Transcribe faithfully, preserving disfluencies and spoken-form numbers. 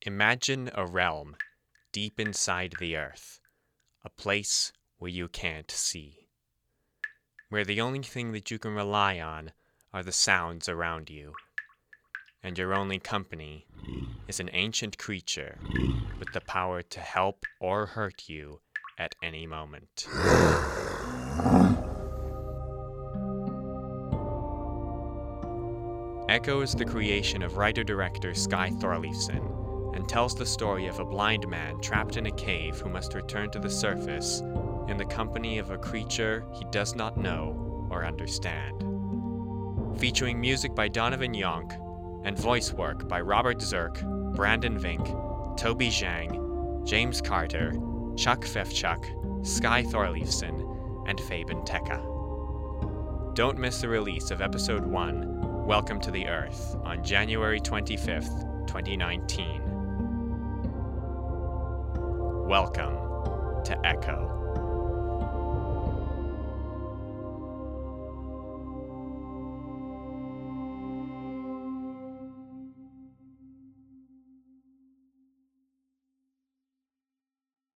Imagine a realm deep inside the earth, a place where you can't see, where the only thing that you can rely on are the sounds around you, and your only company is an ancient creature with the power to help or hurt you at any moment. Echo is the creation of writer-director Skye Thorleifson, and tells the story of a blind man trapped in a cave who must return to the surface in the company of a creature he does not know or understand. Featuring music by Donovan Yonk and voice work by Robert Zirk, Brandon Vink, Toby Zhang, James Carter, Chuck Fefchuk, Skye Thorleifson, and Fabian Teka. Don't miss the release of Episode one, Welcome to the Earth, on January twenty-fifth, twenty nineteen. Welcome to Echo.